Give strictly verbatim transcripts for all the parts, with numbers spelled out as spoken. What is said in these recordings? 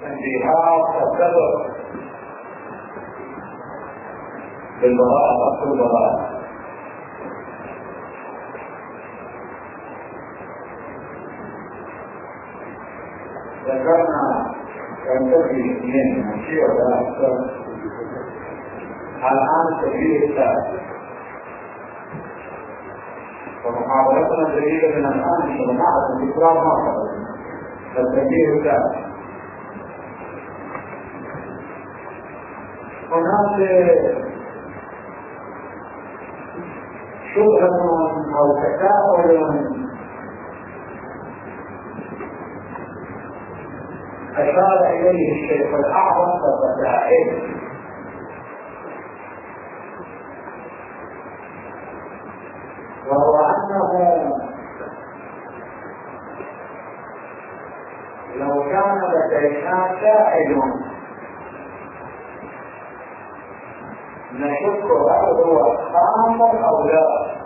تنبيهات الصدر بالبراءة أصل البراءة. ذكرنا ينتهي اثنين مشيئة ثلاثة. الآن التدريب الثالث، ومحاضرتنا جديدة من الآن في جماعة الإسلام مصر. التدريب الثالث، هناك شبهة أو تساؤل أشار إليه الشيخ الأعظم كالرسائل، وهو أنه لو كان لدينا سائل نشك هل هو خامر أو لا،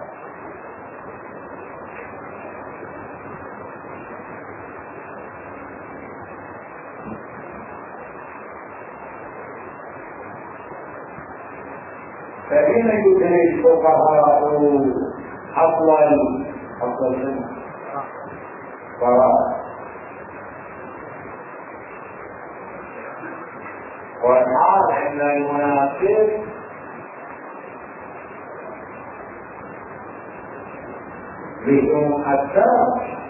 فإن يدري الفقهاء أفضل أفضل منه براءة، والحال أن المناسب بهم الدار،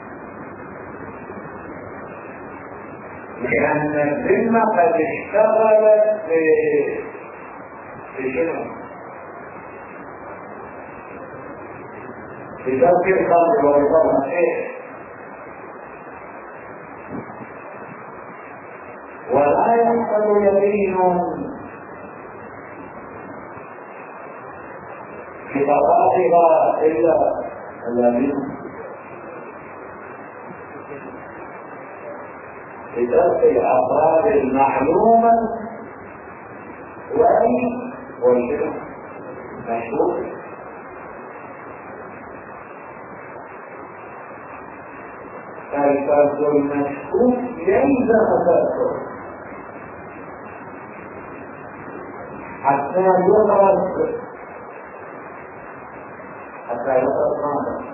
لأن الذمة قد اشتغلت بشنو؟ بترك الخمر ورفض الشيء، ولا يحصل يقين بقضائها إلا الذين بترك الأفراد المعلومة وأي والشرك مشهور. فالفرد المشهور يلزم تركه حتى يدرس حتى يدرس ماذا؟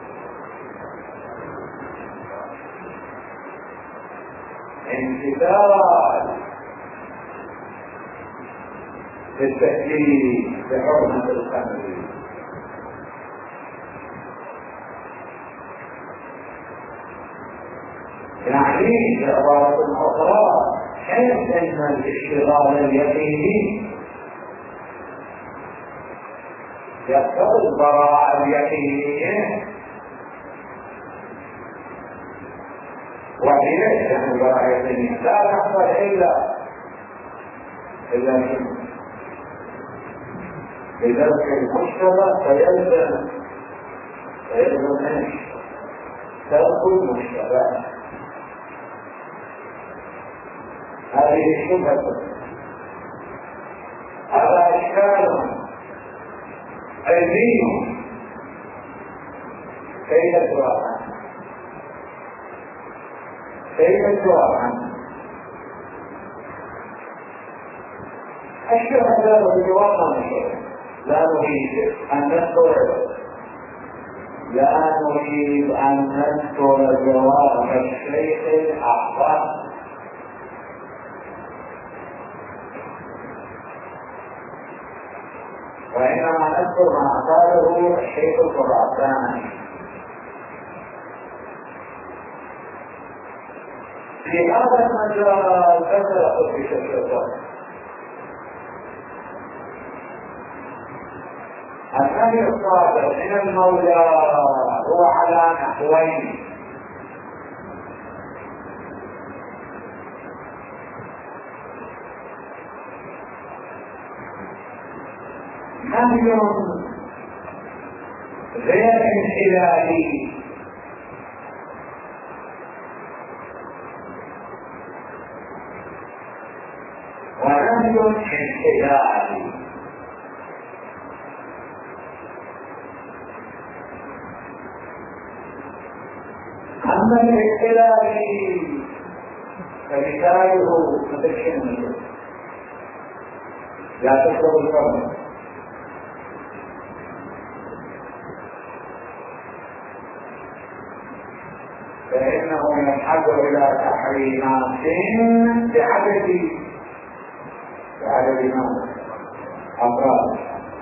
امتثال بالتأكيد بحرمة الخمر. يعني بعبارة أخرى حيث أن الاشتغال اليقيني يقتضي البراءة اليقينية، وهي يعني البراءة اليقينية لا تحصل إلا إلا منه بذلك المشتبه، فيلزم فيلزم ايش؟ ترك المشتبه. هذه الشبهة هذا إشكال علمي كيف الجواب عنه؟ كيف الجواب عنه؟ الشبهة لا الجواب عن الشيء، لا نريد أن نذكر لا نريد أن نذكر جواب الشيخ الأحسن، وإنما نذكر ما قاله الشيخ الخراساني في هذا المجال. كثرة في شكل النبي الصادق من المولى هو على نحوين: نهي غير انحلالي ونهي انحلالي. أما الانحلالي فمثاله مثل شنو؟ لا تشرب الخمر فإنه ينحدر إلى تحريمات بعدد بعدد ماذا؟ أفراد.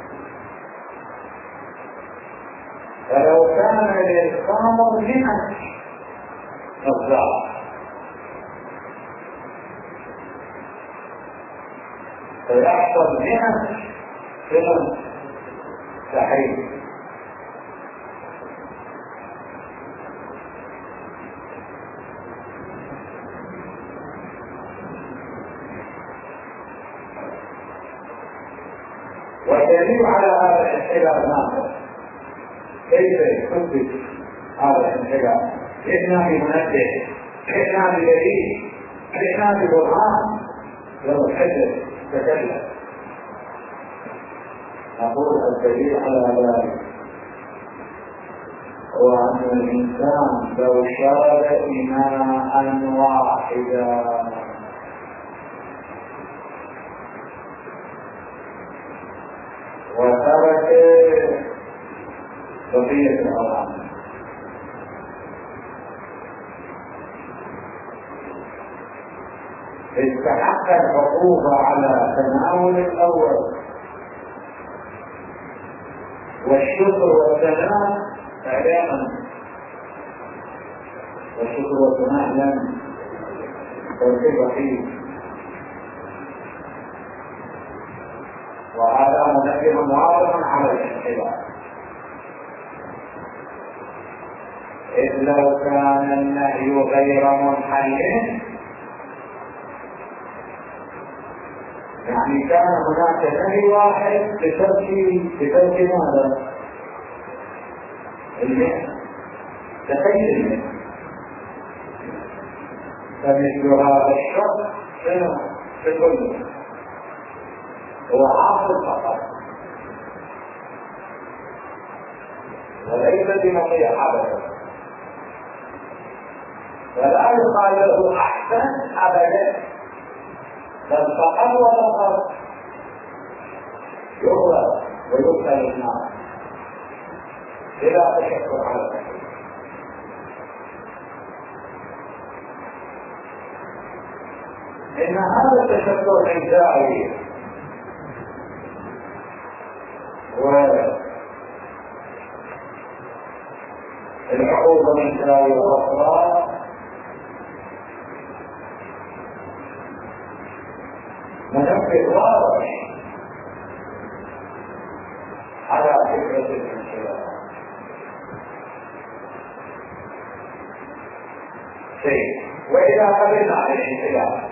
فلو كان للخمر مئة مصدر فيحصل مئة من تحريم. والدليل على هذا الانحلال ماذا؟ كيف يثبت هذا الانحلال؟ جئنا بمنبه، جئنا بدليل، جئنا ببرهان. لو الحجر تكلم نقول الدليل على ذلك هو أن الإنسان لو شرب إناء واحدا وترك بقية الأوعام استحق العقوبة على تناول الأول والشكر والثناء إعلاما، والشكر والثناء لم ترتب فيه، وهذا منبه واضح على الانحلال. إذ لو كان النهي غير منحل يعني كان هناك نهي واحد بترك بترك ماذا؟ المئة تخيل المئة. فمثل هذا الشخص في كله هو عاصر فقط وليس بمطيع أبدا، فلا يقال له أحسن أبدا، بل فقط وفقط يغلق ويدخل النار بلا تشكر على التحريم. إن هذا التشكر الجاهلي والعقوبة من تلاوي الأخرى منبه واضح على فكرة الانحلال. شيء وإذا قبلنا بالانحلال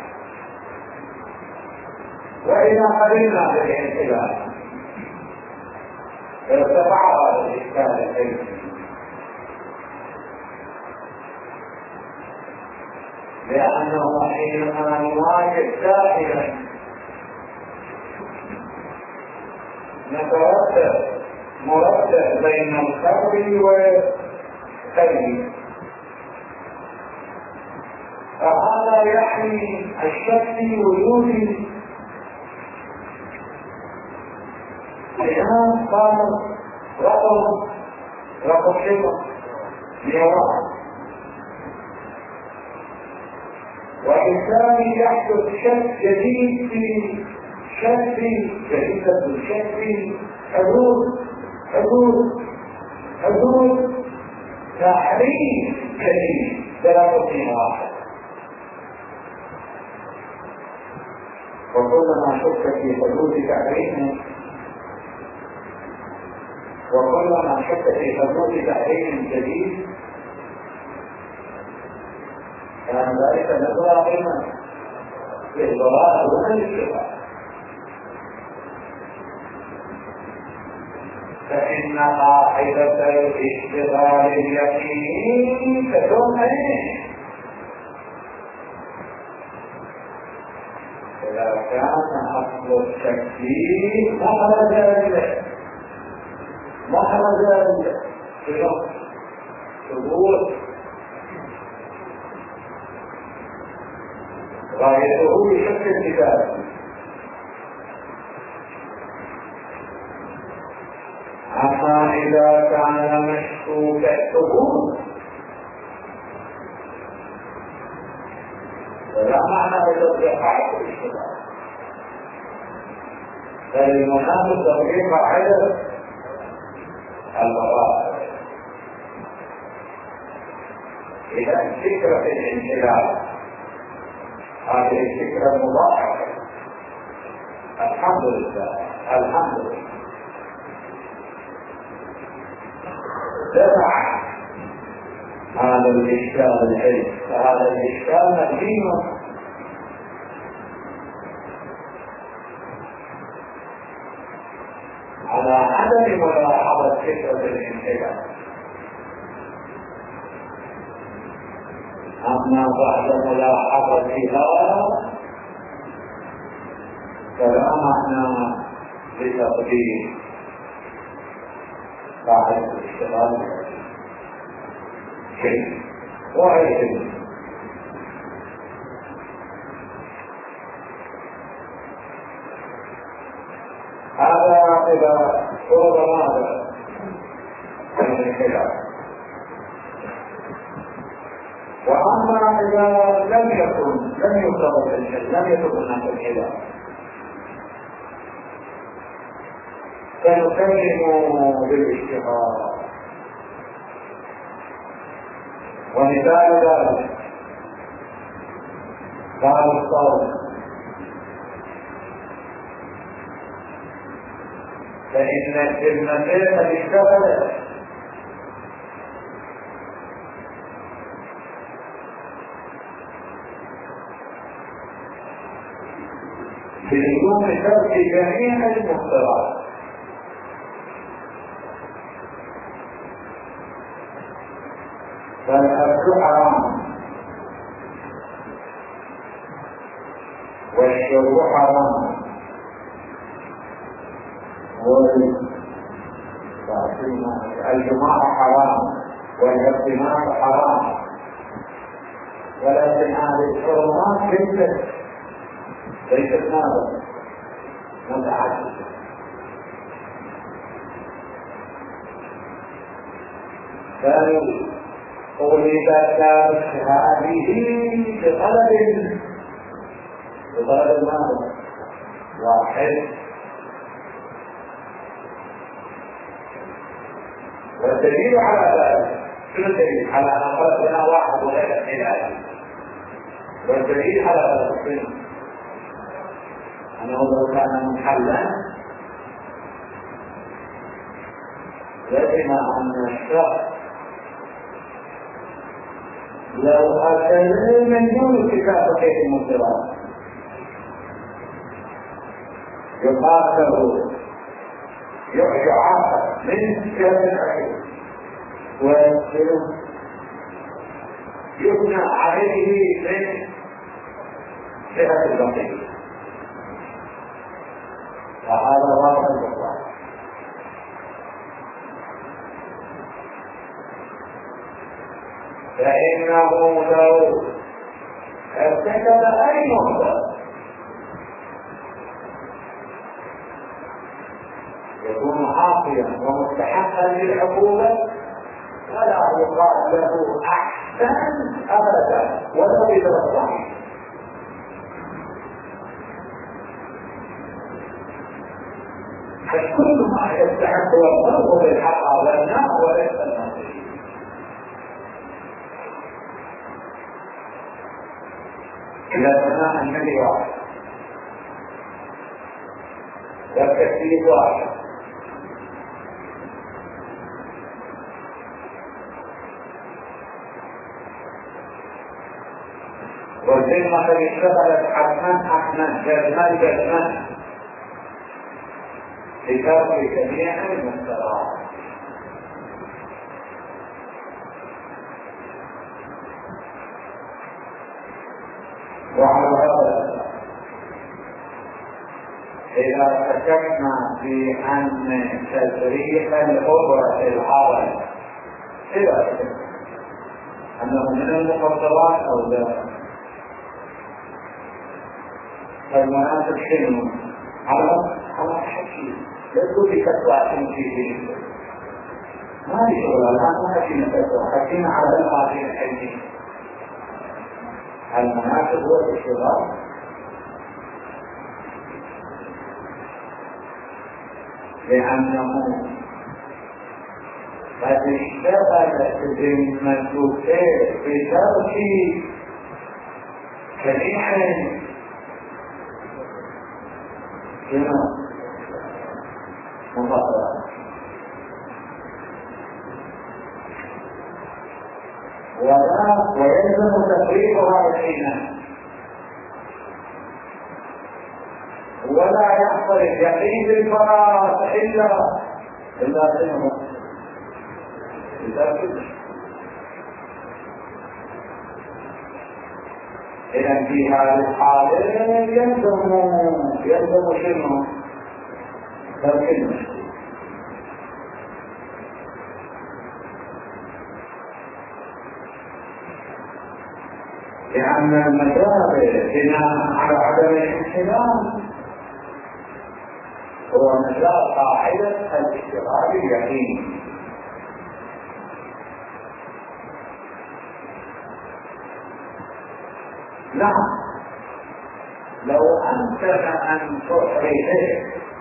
وإذا قبلنا بالانحلال ارتفع هذا الإشكال العلمي، لأنه حينما نواجه دائما نتردد مرتب بين الخمر والخمر، فهذا يعني الشك في وجود الآن صار رقم رقم شبه مئة، وإنسان يحدث شك جديد في شك جديدة الشك في حدود حدود حدود تحريم جديد ثلاثة واحد. وكلما شك في حدود تحريم وكلما شك في حدود تحريم جديد كان ذلك نظرا قيمة للضلال دون الاتباع. فإن قاعدة الاشتغال اليقيني تكون ايه؟ إذا كان أصل التكليف مخرجا مخرجا ثبوت غايته بشكل الكتاب. أما إذا كان مشكوك الثبوت فلا معنى بتطبيق قاعدة الاشتراك، بل المناسب تطبيق قاعدة البراءة. إذا فكرة الانحلال هذه الفكرة المضاعفة، الحمد لله الحمد لله دفع هذا الإشكال العلم، فهذا الإشكال مبني على عدم ملاحظة فكرة الانحلال. أما بعد ملاحظتها فلا معنى لتطبيق قاعدة الاشتغال شيء وغيره. هذا إذا فرض ماذا من الخلاف. وأما إذا لم يكن لم يفرض الخلاف، لم يكن هناك الخلاف، فنسلم بالاشتغال. ومثال ذلك قال الصوم، فإن الجنتين قد اشتغلت بدون ترك جميع المفترضات. فالأكل حرام والشرب حرام والجماع حرام والاغتنام حرام، ولكن هذه الحرمات ليست ليست ماذا؟ متعددة. بل أولدت هذه بطلب بطلب ماذا؟ واحد. والدليل على ذلك شنو الدليل؟ على أن خلقنا واحد وغير إله. والدليل على ذلك أنه لو كان محلا لزم أن الشخص لو أتى من دون كتابة المنكرات يقاتل يعاقب من جهة العقل ويبنى عليه من جهة البقية، وهذا واقع البقاء. فإنه لو ارتكب أي مخطئ يكون عاصيا ومستحقا للعقوبة ولا يقال له أحسن أبدا ولو بذل. فكل ما يستحق والضرب بالحق والنار وليس النصيب. إذا سمع النبي واحد والتكليف واحد والذمة قد اشتغلت حتما حتما جزما جزما لترك جميع المفترات. وعلى هذا إذا شككنا في أن تسريح الأجرة العرض إذا أنه من المفضلات أو لا، المناسب شنو؟ على على حكي لا تقول لي كتوى تمشي ما لي شغل الآن ما حكينا كتوى حكينا على القاضي الحلمي. المناسب هو الاشتغال لأنه قد اشتغل ذمته بترك شريحة شنو؟ مفضلة ولا ويلزم تفريقها الحين ولا يحصل اليقين بالفراغ إلا إلا شنو؟ إلا كده. إذا في هذه الحالة يلزم يلزم شنو؟ ترك المشكلة. لأن المذاهب بناء على عدم الانحلال هو مجال قاعدة الاشتغال اليقيني. نعم لو أمكن أن تحرزه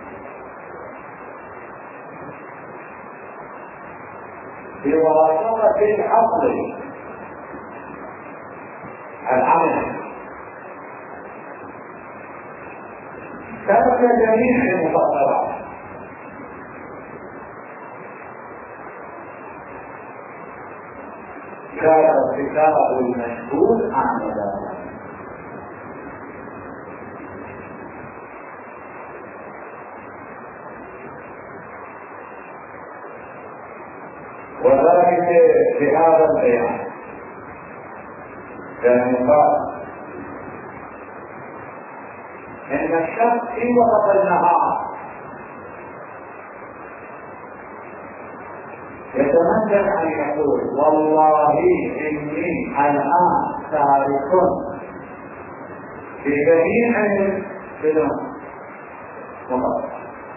بواسطة العقل العمل ترك جميع المفطرات كان ارتكاب المشهود عن ذلك. وذلك بهذا البيان كان يقال ان الشمس في وسط النهار يتمكن ان يقول والله اني الان تارك في جميع السنون وقت.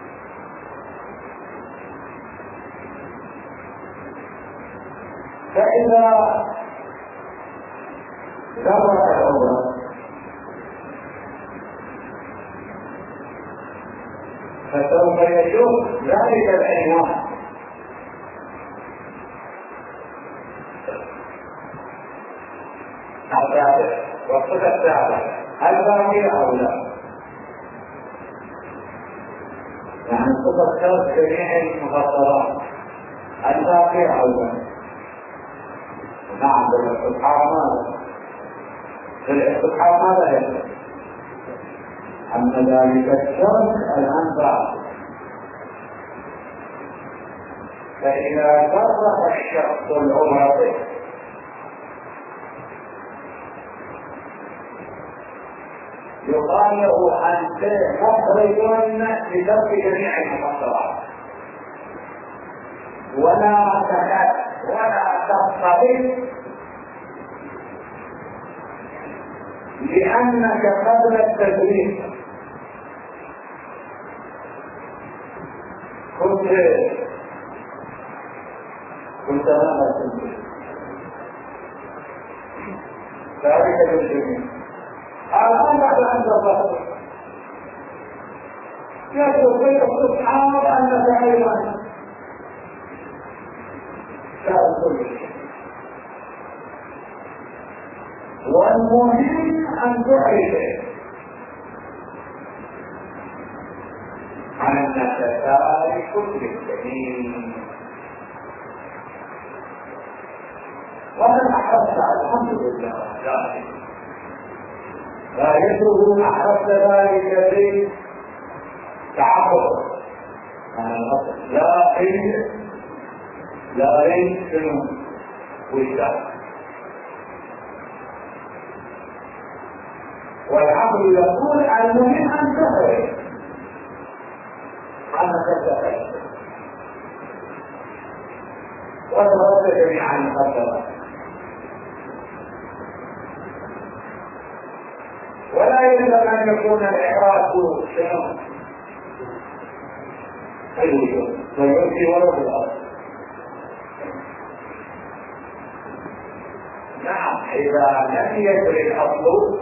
فاذا ذكر الأول فسوف يشوف ذلك العنوان الثالث والصفة الثالثة هل باقي أو لا؟ يعني الصفة الثالث جميع المفصلات هل باقي أو لا؟ نعم بالاستبحار ماذا؟ بالاستبحار ماذا يجب؟ أن ذلك الشرط الآن باقي. فإذا فرق الشخص العمري يقال له أنت مخرج لترك جميع المفطرات ولا تكاد ولا تقتضي لأنك قبل التدريب كنت كنت ماذا كنت ذلك بالجميع. الآن بعد أن تفضل يستطيع سبحان أنك أيضا شاء كل شيء. والمهم أن تعرف عن أنك تارك للجميع. ومن أحرصت الحمد لله غايته أحرصت ذلك في تعبد عن الأصل لا علم لا علم شنو وجدان. والعقل يقول المهم أن تخرج عنك تخرج وترد جميع المقدرات. ولا يجب ان يكون الاعراض شنو حلو ويؤتي ورد الارض. نعم اذا لم يجري الاصل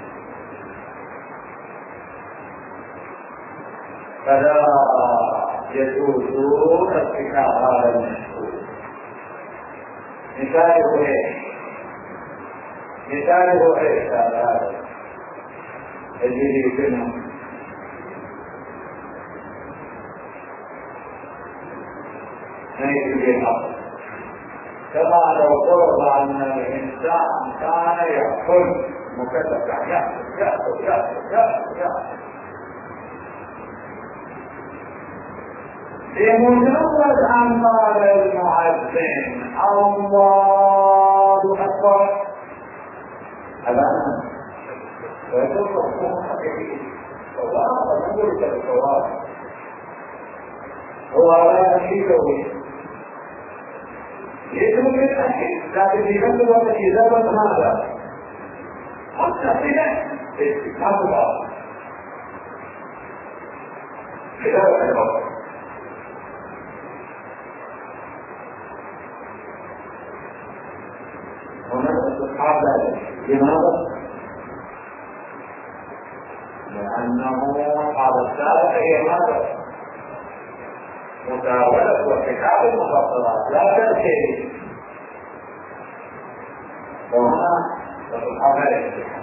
فلا يجوز ارتكاب هذا المشروع. مثاله ايش؟ مثاله ايش هذا الذي يمكنه نيجي بالأصل، كما لو فرض أن الإنسان كان يأكل مكلف يأكل يأكل يأكل يأكل يأكل بمجرد أن قال المؤذن الله أكبر الآن فيكون مفهوم حقيقي والله نقول كالصواب هو لا شيء له يجب ان يتاكد، لكن في نفس الوقت اجابه ماذا؟ متصله باستكمال الارض اجابه الارض. هنا استصحاب ذلك لماذا؟ لانه هذا السابق هي ماذا؟ مداولة وكتاب المفصلات لا تأتي وهنا تصحب الاتحاد.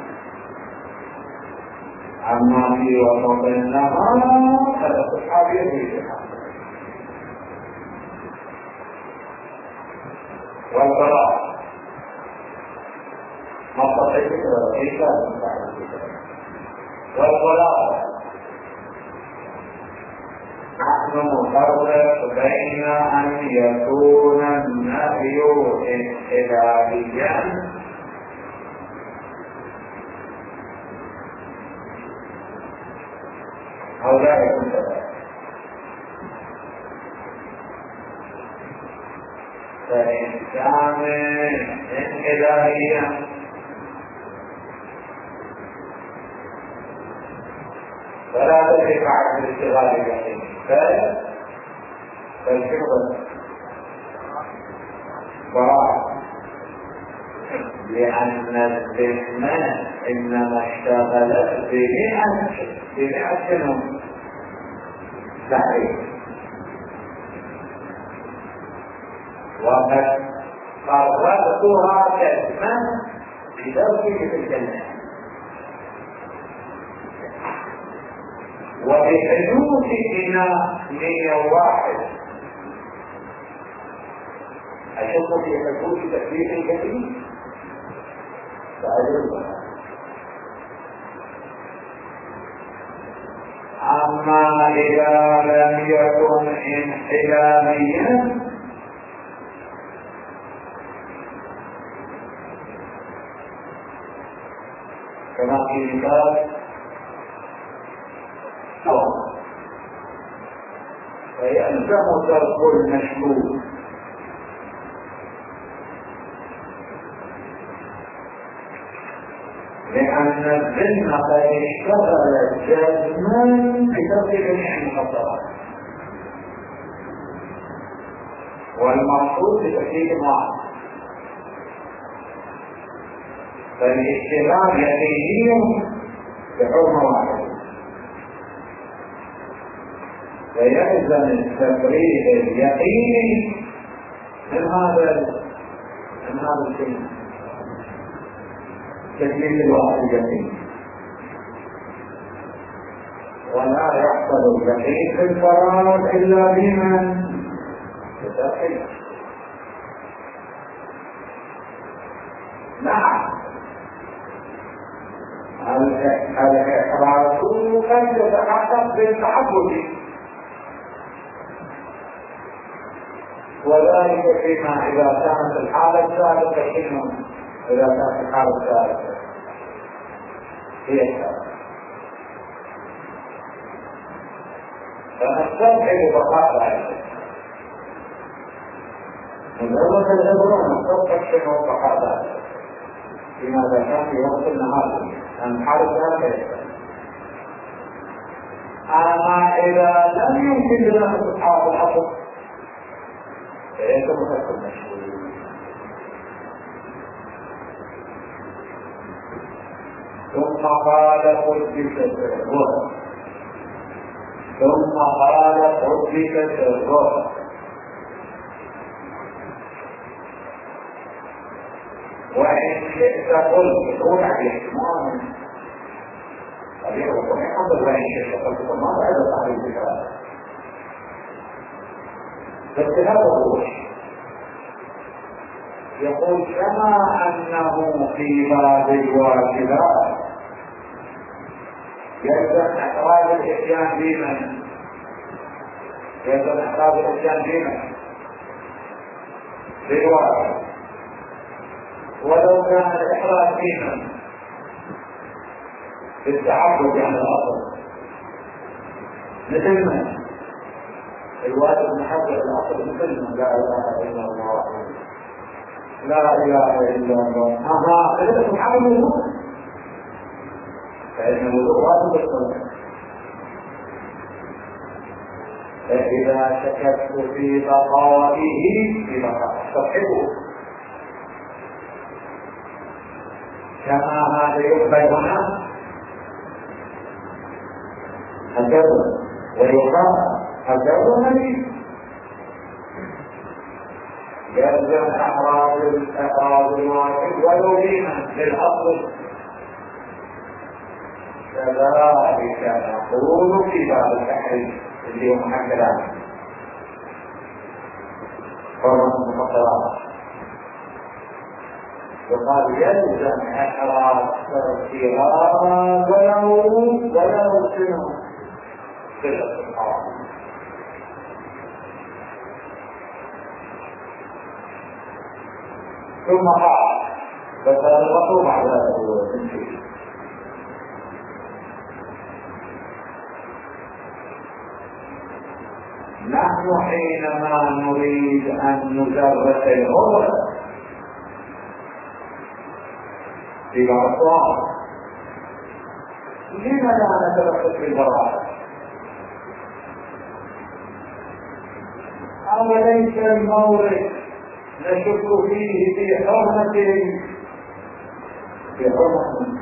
أما في وسط النهار فتصحب الاتحاد والقراءة مصطفى كيف والقراءة. نحن نفرق بين أن يكون النهي انحلاليا أو لا يكون كذلك، فإن كان انحلاليا فلا تدرك عن الاشتغال به فالشغل براءة، لأن الذمة إنما اشتغلت بمئة بمئة سنة صحيح، وقد قررتها كذبا بدوره في الجنة وبحدوث إناء مئة واحد. أشوف في حدوث تكليف الجديد فأجربها. أما إذا لم يكن انحلاليا كما في مثال فيلزم ترك المشروع لأن الذمة قد اشتغلت جازما بترك جميع المخدرات والمقصود بتكليف واحد، فالاشتغال يقيني بحرمة واحدة، فيلزم التفريق اليقيني من هذا من هذا الشيء تكليف الواحد اليقين، ولا يحصل اليقين في الفرائض إلا بمن يتقي. نعم الإحراز قد يتحقق بالتحقق، وذلك فيما إذا كانت الحالة الثالثة شنو؟ إذا كانت الحالة الثالثة هي الثالثة فنستبعد بقاء ذلك. مجرد العبرة نستبعد شنو بقاء ذلك لماذا كان في وقت النهار الحرب هكذا. أما إذا لم يمكن لنا إسقاط الأصل فليس مفسر مشهور. ثم قال قدس سره ثم قال قدس سره وإن شئت قلت تقول عليه ما طبيعي وطبيعي الحمد لله إن شئت قلت ما بعد صحيح الفكرة بس هذا هو يقول كما أنه في باب الواجبات يلزم إحراز الإتيان بمن يلزم إحراز الإتيان بمن بالواجب ولو كان الإحراز بمن بالتعبد عن الأصل مثل من الواجب محبة الأصل مثل من لا إله إلا الله لا إله إلا الله أها فلذلك محبة الوضوء فإن الوضوء واجب الصلاة. فإذا شككت في بقائه في بقائه صحبه كما هذا يقبل هنا الجبر ويقام الجبر مليء يلزم أعراض الأعراض الواجب ولو بما للأصل. كذلك نقول في باب التحريم اللي هو محمد عنه حرمة المفطرات يقال يلزم إحراز تركيها ولو ولو سنه صلة الحرام. ثم قال فسألته بعد ذلك نحن حينما نريد أن نجرد الغرة في بعض الصور لما لا نتركز في البراءة؟ أوليس المورد نشك فيه في حرمة في حرمة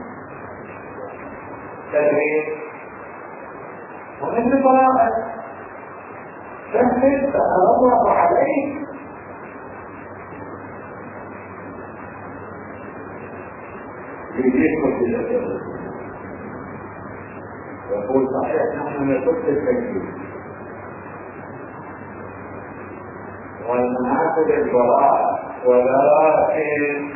تدريب ومثل براءة تنفذ فأغضب عليه يجيبكم في الأسئلة يقول صحيح نحن نشك التكليف والمناسب البراءة ولكن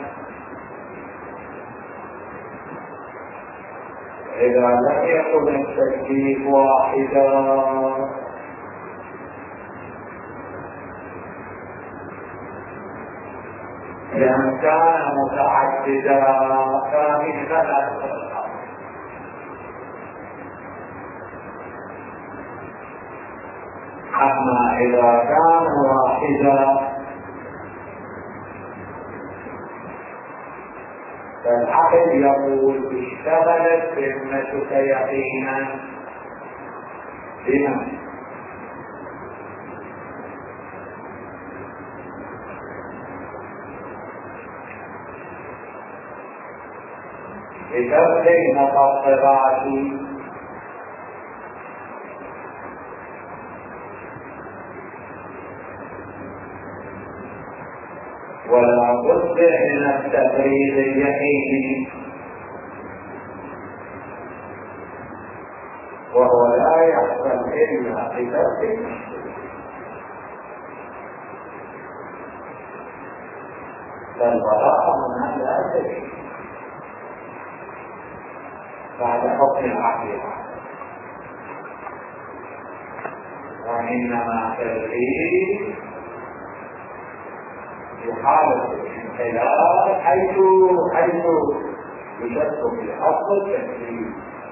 إذا لم يكن التكليف واحدا لأن كان متعددا فمن ثلاث أما إذا كان واحدا فالعقل يقول اشتغلت ذمتك يقينا بما بترك المفطرات ولا بد من التفريط اليقيني وهو لا يحصل الا بترك فالبراءة من اهل الشرك بعد حكم العقيدة وانما تفريط في حالة الانحلال حيث حيث يشك في أصل التكليف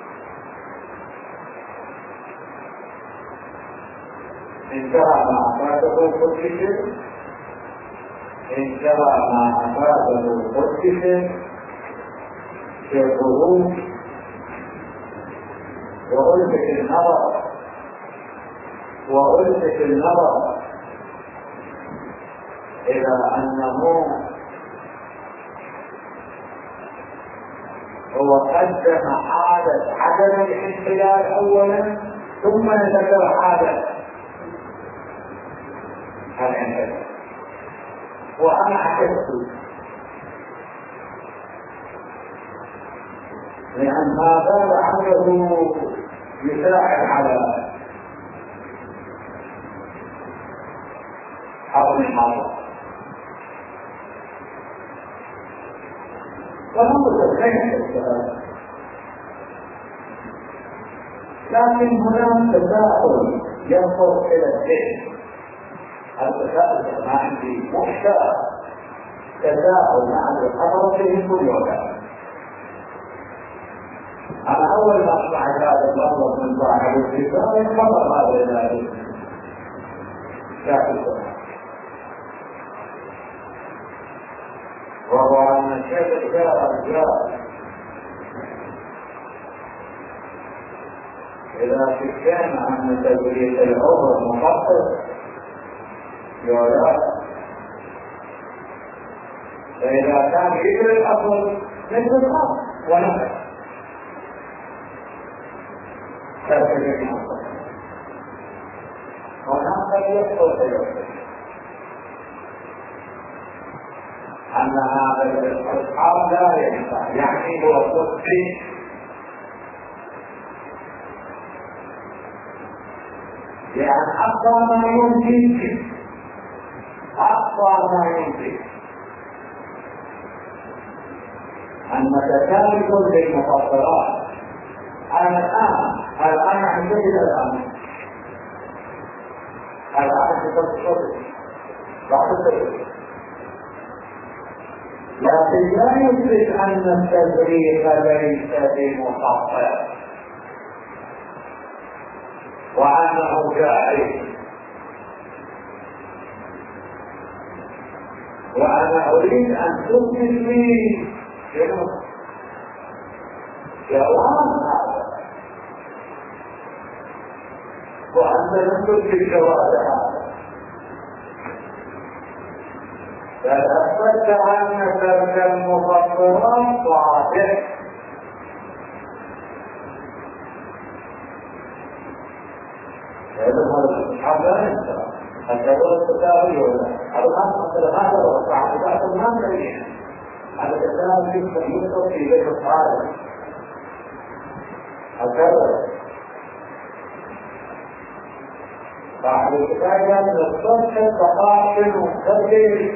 انتهى ما أفاده قدسه انتهى ما أفاده قدسه في الخروج وألفت النظر وألفت النظر إلى أنه هو قدم حالة عدم الانحلال أولا ثم ذكر حالة الانحلال. وأنا أحس لأن ما زال عمله يساعد على حرم المرض وهو تسعيد السؤال. لكن هناك تساؤل ينظر إلى الذهن. التساؤل ما عندي محتوى تساؤل عن الخبر فيه كل يوم. أنا أول ما أسمع هذا اللفظ من صاحب الكتاب خبر هذا الذي شاف القرآن، وهو أن الشيخ الجار إذا كان أن تدريس العمر مخصص يولد، فإذا كان ذكر الأصل مثل الخاص ونفس هناك يحصل تيسر أن هذا الأصحاب لا ينفع، يعني هو الصدق يعني أقصى ما يمكن أقصى ما يمكن أن نتكامل بالمفسرات. أنا الآن الآن عندي الآن الآن تصدق بعد لكن لا يثبت أن التدريس ليس بمخطئ وأنه جاهل. وأنا أريد أن تثبت لي جواب هذا وأنت لم تثبت جواب هذا، بل أثبت أن تلك المفسرات صحيح. هذا الحمد لله الجواب التساوي ولا هذا مثل هذا والصحابات ما بين هذا التساوي يمكن في بيت الصالح هكذا صاحب الكتاب من الصدق التقاطع والتبديل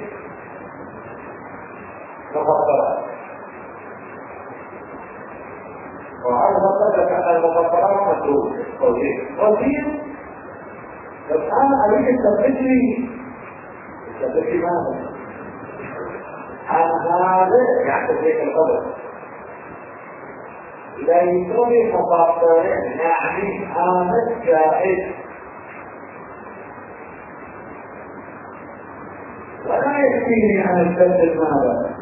مفسرات. وهذا مطلق أن المفسرات مدروسة قوتين. بس أنا أريد التبديل التبديل ماذا؟ عن هذا يعتبر القدر ليسوا بمفسرين، يعني هذا جائز ولا يكفيني أن أستبدل ماذا؟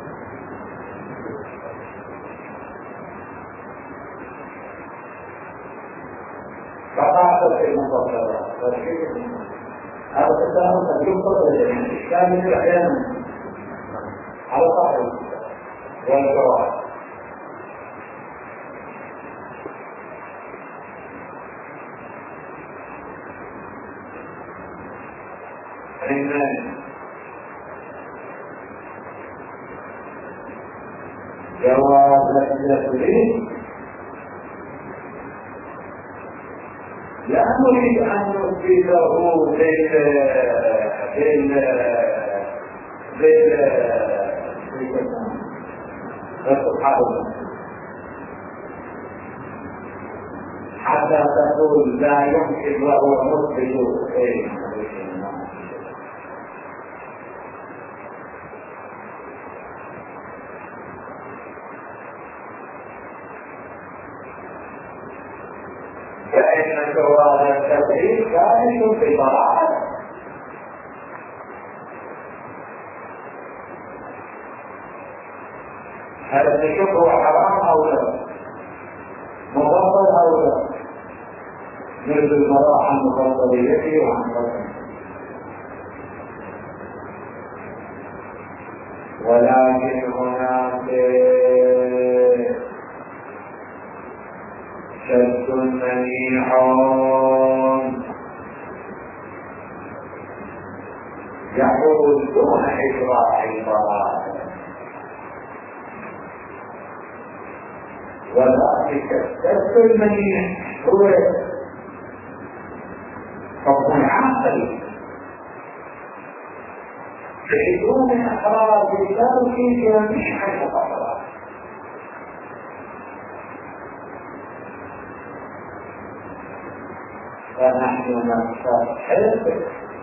فقاطر في المفسرات هذا التساهل قد يفضل الإشكال أحيانا على صاحب والجواب. جواب التسليم لا نريد أن نثبته بال بال بال حتى تقول لا يمكن وهو مثبت. فإن جواز التبعيد كائن في ضلالة. هل الشكر حرام أو لا؟ مفضل أو لا؟ مثل المراحة المفضلية وعن ربنا. ولكن هناك شد منيع يحول دون إجراء الضرائب، وذلك الشد المنيع هو حكم عاقل بدون إخراج الدرس جميع المقررات. فنحن نستحب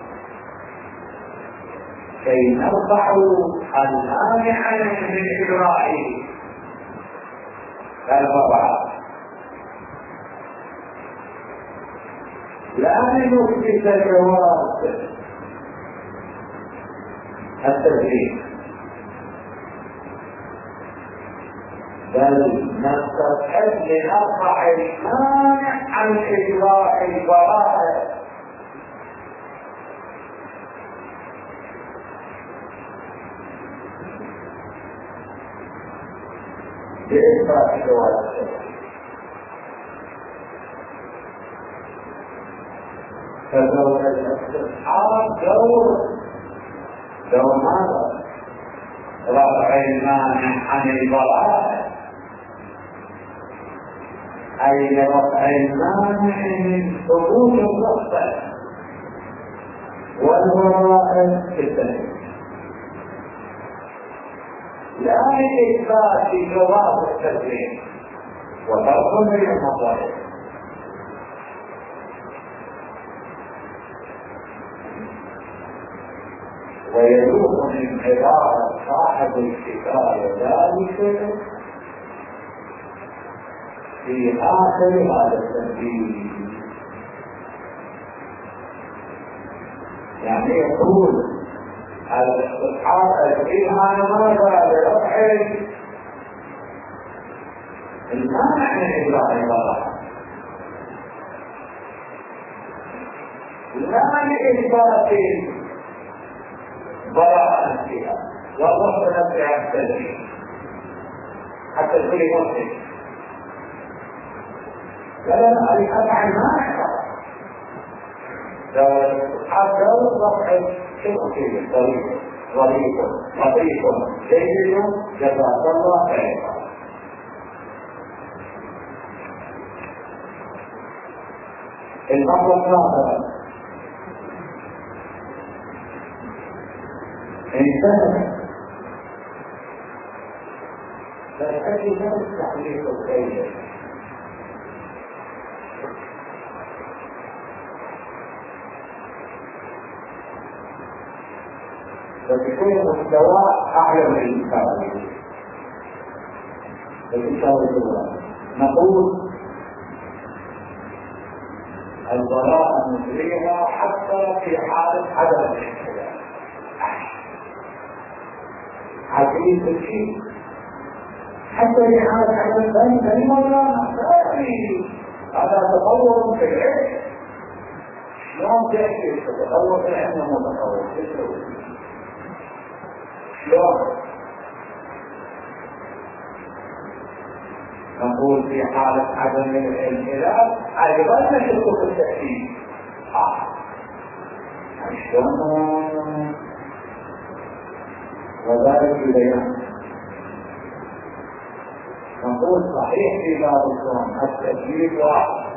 كي نرفع المانع من إجرائه الوضع، لا نثبت جواز التدريب، بل نستطيع لنرفع المانع عن إجراء الضرائب. بإثبات جواز التدريب. فدور الاستصحاب دور دور ماذا؟ رفع المانع عن الضرائب، أي رفع المانع من ثبوت الرخصة والضرائب في التدريب، لا لإثبات جواز التدريب وفرق بين المصالح. ويلوح من عبارة صاحب الكفاية ذلك في آخر هذا التنبيه، يعني يقول الاستصحاب الفيها ماذا؟ لرفع المانع من إجراء الضرائب، لا لإثبات براءة فيها والله نفع التدريب حتى الكل مسلم. فلا الأفعى المانع حتى رفع شرطي طريق ظريف لطيف جيد جزاك الله خيرا. الأمر الآخر انتهى فالأجل لا يستحليك الخير، فبكل مستوى أعلى من الإنسان. الإنسان نقول البراءة نجريها حتى في حالة عدم الاحتلال، عزيز الشيء حتى في حالة عدم الاحتلال لماذا نحتاج هذا تطور في العلم. شلون تحكي تتطور في العلم متطور شلون؟ نقول في حالة عدم الانحلال أيضا نشك في التأكيد. آه شلون؟ وذلك البيان نقول صحيح في باب الصوم التأكيد واحد،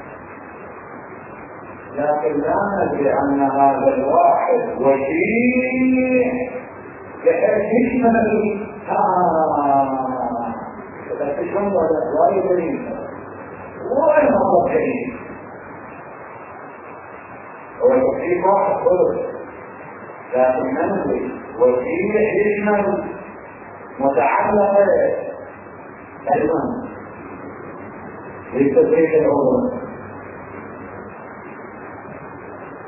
لكن لا ندري أن هذا الواحد وشيء بحيث يشمل آه فتشون ولا يدري وين هو الشيء هو الشيء واحد خلص، لكن ننوي وشيء يشمل متعلقة علما للتدريس العلوم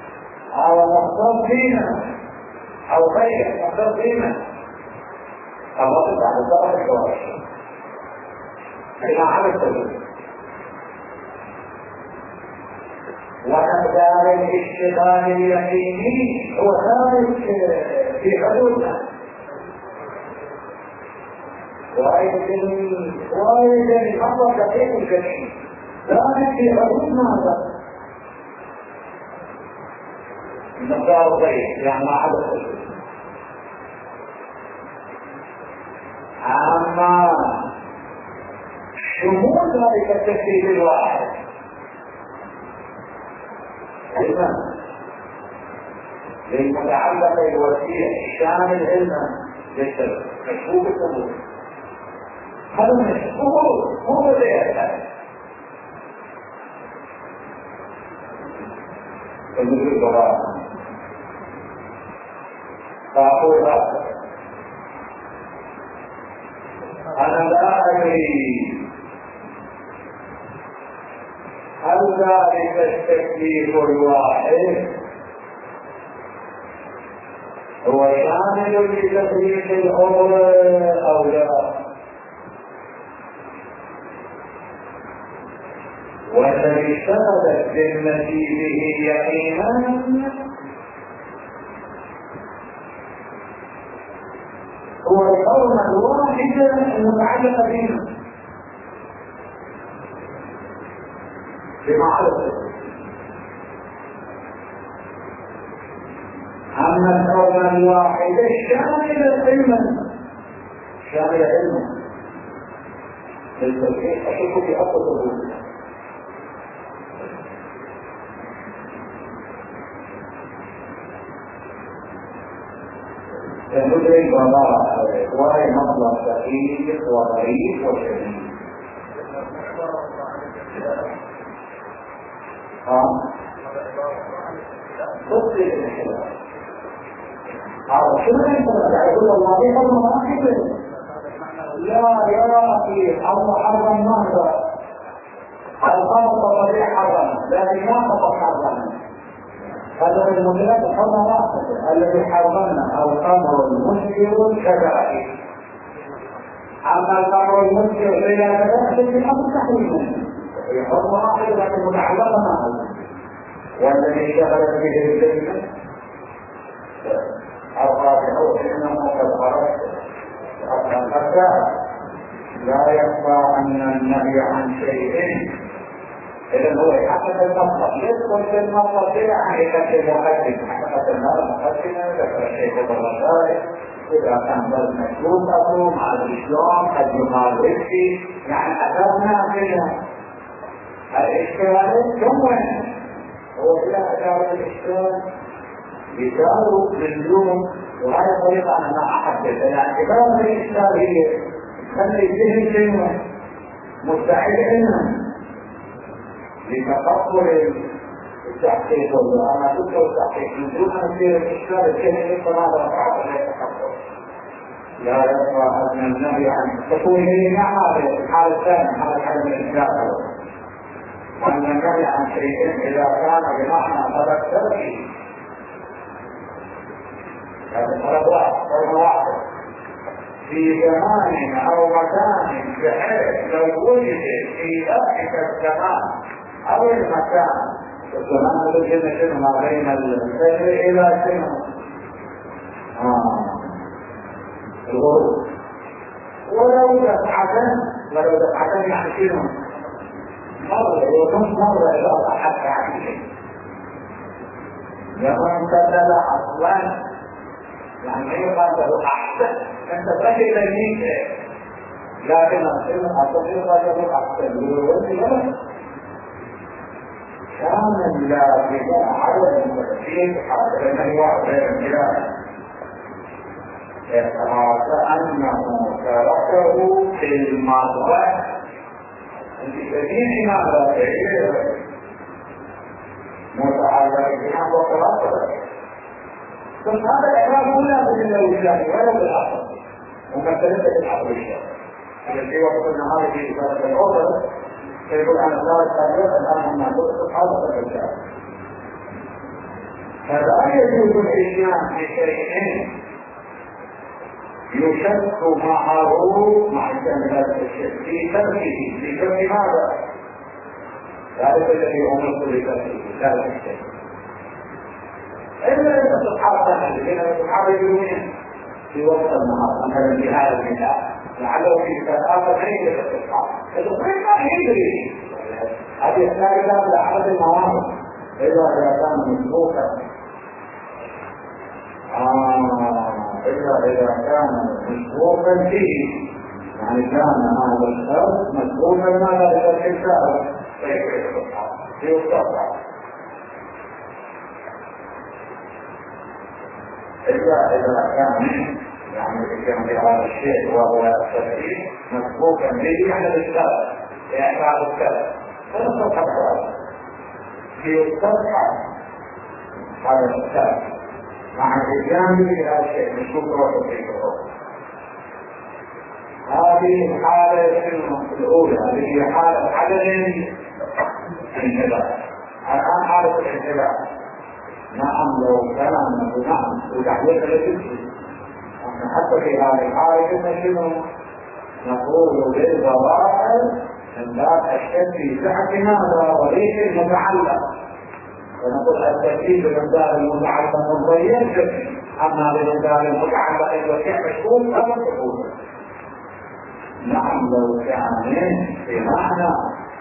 أو مقصود فينا أو غير مقصود فينا الرفض على الضرر الجوارح إلى على السبيل. وأمثال الاشتغال اليقيني هو ثابت في حدودنا، وأيضا وأيضا الأمر دقيق الجميع ثابت في حدودنا. هذا المقدار ضيق يعني ما عدا السبيل. أما شمول ذلك التكليف الواحد علما للمتعلق الوسيله الشامل علما للسبب مشهور بالثبوت. هذا مشهور هو الذي يحتاج المدير الضرائب. فأقول هذا أنا لا أدري هل ذلك التكليف الواحد هو شامل لتكليف الأمر أو لا، والذي اشتغلت بالنتيجه يقينا هو القوم الواحد المتعلق بهم بمعرفة. أما القوم الواحد الشامل علما شامل علما للتوحيد أشوف في أصل الوجود. فندرك وضع وهي مطلب دقيق وغريب وشديد. ها؟ تصل الانحراف. هذا شنو يقول يقول الله في حرم واحد؟ لا يا أخي الله حرم ماذا؟ الخمر طبيعي حرم لكن ما فقط حرم. هذا المدلات الحرم واحد الذي حرمنا الخمر المسكر كذلك. أما الخمر المسكر فلا تدخل في الأمر تحريما يحرم واحد لكن متعلقة معه. والذي شغلت به الكلمة الرابع إنه قد خرج حتى لا يخفى أن النهي عن شيء إذا هو يحقق المطلب يدخل في المطلب يعني كتب مقدم حققت النار مقدمة ذكر الشيء بالرسائل إذا كان بل مشروطه مع الإسلام قد يقال رشدي يعني أخذنا منها الإشكال ثم هو إلى أدار الإشكال يساروا للزوم. وهذا طريقة أنا ما أحدث الاعتبار الإشكال هي خلي الذهن كلمة مستعد عنها لتقبل التحقيق والله. أنا تذكر التحقيق من دون أن يصير الإشكال الكلمة فماذا رفعت لا يتحقق. لا يرفع أن النهي عن تكون هي مع هذا الحالة الثانية حالة عدم الإشكال أن النهي عن شيء إذا كان بمعنى طلب تركي هذا طلب واحد في زمان أو مكان بحيث لو وجد في ذلك الزمان أو المكان الزمان الذي شنو ما بين الخير إلى شنو الغروب ولو دفعتن ولو دفعتن يعني شنو مرة ونص مرة إلى حتى عن شيء لما امتدل أصلا يعني يقال له أحسن أنت تجد تلميذ لكن أصلا أصلا له أحسن ويقول كان لا بدا عدد المتكين حتى أنه غير الجلال يتعاطى أنه تركه في الماضي في جميع ما لا متعلق بها وقراءته. فهذا الإعراب لا بد من الوجدان ولا بالعقل ومثلته بالعقل الشيء الذي وقت النهار في إبادة الأخرى يقول عن الله التعبير الآن هم نقول سبحانه وتعالى. فلا يجوز الإجماع في شيئين يشك معه مع هذا الشك في تركه في ترك ماذا؟ ذلك الذي أمرت بتركه ذلك الشيء. إلا إذا تتحرك بين تتحرك بين في وقت النهار مثلا في هذا المثال لعله في آخر حين تتحرك الطريق ما يدري هذه الثالثة لأحد المواقف إذا كان مسبوقا آه إذا إذا كان مسبوقا فيه يعني كان هذا الشخص مسبوقا ماذا بترك الشهر في الصفحة إذا إذا كان يعني كان في هذا الشيء وهو التفكير مسبوقا به أحد الشهر يعني بعد الشهر فالصفحة في الصفحة هذا الشهر مع الإجابة إلى شيء مشكوك وتطبيقه. هذه الحالة الأولى هذه حالة عدد الانتباه. الآن حالة الانتباه نعم لو كان نعم وتحويل الجسم حتى في هذه الحالة نحن نقول بالظواهر من باب الشك في صحة هذا وليس المتعلق ونقول الترتيب بمقدار المتعلق متغير اما بمقدار المتعلق وكيف يكون فلا تقول نعم لو كان في معنى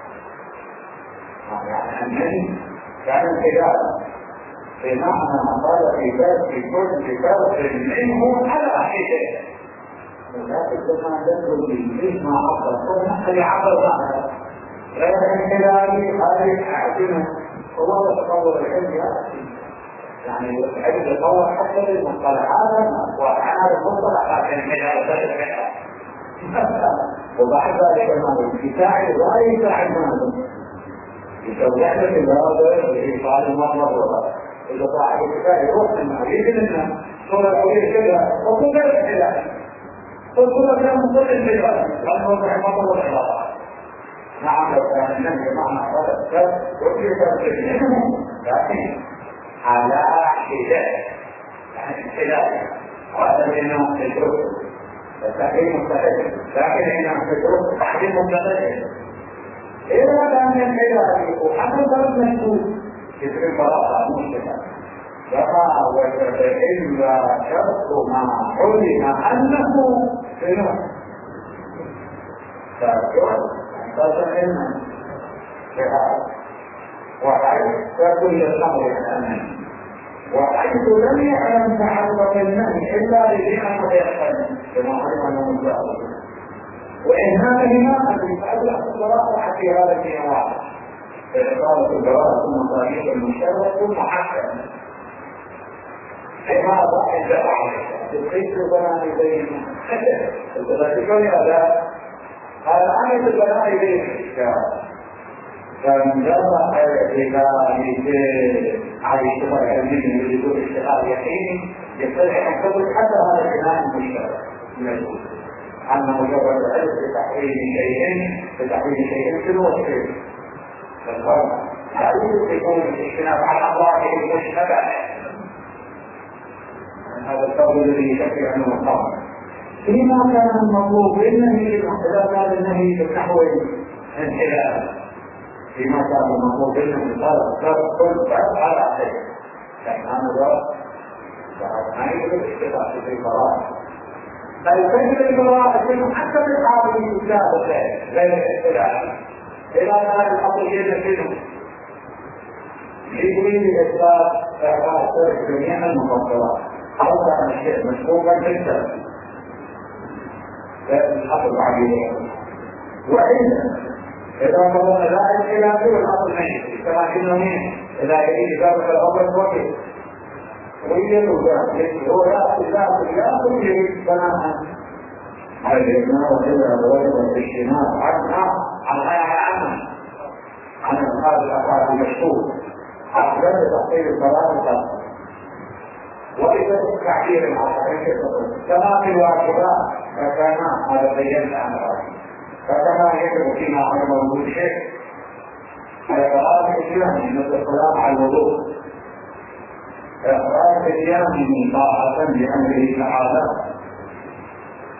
يعني من كان خلال في معنى قال في ذات في كل في فرق منه على حده ولكن لما تدخل في ما عبر فنحن عبر ظهر غير انحلالي هذه اعتنا هو تطور العلم يعني العلم يتطور حتى للمصطلحات وعلى المصطلحات الانحلال وبعد ذلك المعنى يساعد ولا يساعد معنى يتوضح لك الهذا ويقال المطلب إذا صاحب الكتاب يروح من معرفة لنا صورة قوية كده وصورة الحلال وصورة كان مصر الحلال لأنه رحمة الله الحلال نعم لو كان النبي معنا هذا الكتاب وكيف تجنبه لكن على حدة يعني الحلال وهذا لنا الحلال التحريم مستحيل لكن هنا الحلال التحريم مستحيل إذا كان الحلال وحمل ضرب مشهور يتم براءة مشكلة كما وجد إلا شرط ما علم أنه شنو فالجرد انتصر علما بهذا وحيث فكل الأمر الأمن وحيث لم يعلم تعلق النهي إلا لذين متيقن كما علم أنه متأخر وإن هذا لما أن يتألق الصراحة في هذا النوع إعطاء الجواب ثم طريق المشرف ثم حكم لماذا عند تلقيت البناء بين الثلاثين هذا قال عن البناء بين الاشكال فمن جرى إلى على اشتغال علمي بدون اشتغال يقيني يستطيع أن تقول حتى هذا البناء المشترك موجود أما مجرد العلم بتحويل شيئين بتحويل شيئين في الوصف فالفرق تعود يكون الاجتناب على الله المشتبه هذا الفضل الذي يشكل عنه الطبع فيما كان المطلوب بالنهي إذا كان النهي بالنحو الانحلال فيما كان المطلوب بالنهي قال كل فرق على شيء كان هذا ما يجب الاستفاء في القراءة فالفكر القراءة يكون حتى في الحاضر الكتاب غير الانحلال إذا كان الحقيقية منه يجري لإثبات إعطاء جميع المفضلات أو كان الشيء مشكوكا جدا الحق العبيد وإذا إذا قلنا لا إلى كل الأصل منه كما إنه إذا يريد ذلك الأمر الوكيل ويجب ذلك هو يأخذ ذلك يأخذ يريد بناء الإجماع وإذا الوجه والاجتماع عنها عن غير عنه عن هذا الأفعال المشهور عن ذلك تحصيل الصلاة وإذا تعبير العصرية كما في الواجبات فكان هذا بيان الأمر فكما يجب فيما علم وجود شيء على قرار الإسلام مثل الصلاة على الوضوء إخراج الإسلام من طاعة بأمره تعالى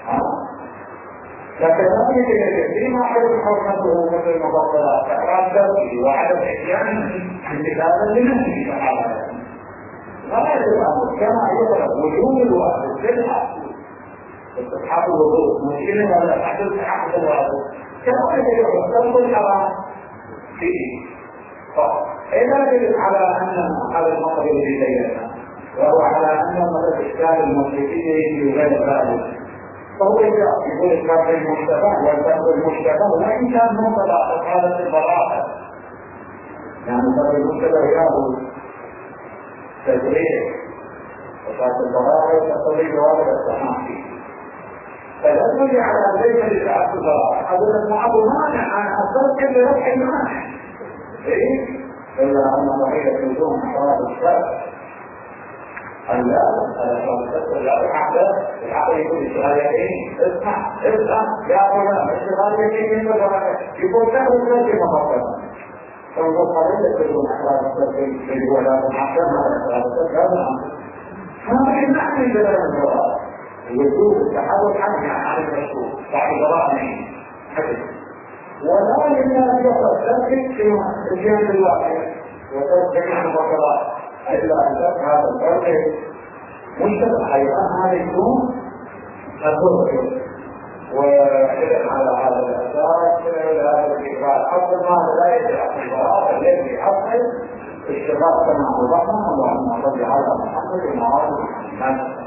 فكذلك فيما حدث حرمته مثل المفضلات إحرام ذاته وعدم إتيان امتثالا لنفسه تعالى لا يجب الأمر كما يطلب وجود الواجب بالحق استصحاب الوضوء مشكلة ولا تحدث حق الواجب كما يجب تنظر الحرام فيه فإذا يجب على أن هذا المطلب الذي بيننا وهو على أن مثل إشكال المشركين في غير ذلك فهو يقول الفرق المشتبه والفرق المشتبه وإن كان مطلع حالة البراءة يعني الفرق المشتبه يأخذ تدريب وفرق البراءة تقضي جواب التحاكي فالأدوية على ذلك لتعرف البراءة أقول المعب مانع عن أصدق برفع المانع إيه؟ إلا أن ضحية النجوم حرام الشرع لا لا العقل العقل يكون الشغاليين اسمع اسمع يا فلان الشغاليين يكون تاخذ ثلاث مفاصل فنقول قريبا تكون احوال في ولا معقل هذا هذا المعنى كلام الجواب وجود التحول عنه عن المشروع بعد ضرائب حدث ولا لله يقصد ذلك في الجانب الواقع وتوسع المفاصلات إلا أن هذا الفرق مشتبه أيضا هذا يكون الظهر ويحدث على هذا الأساس هذا الإقرار أصل ما لا يجب في البراءة الذي أصل اشتغال كما وضحنا اللهم صل على محمد وعلى محمد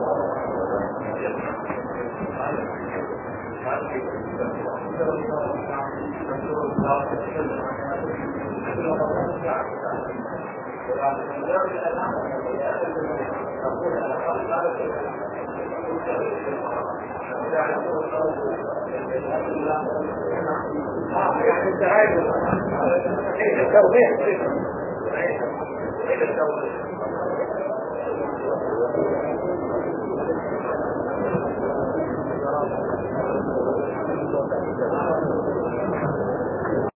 يعني التعايد التوضيح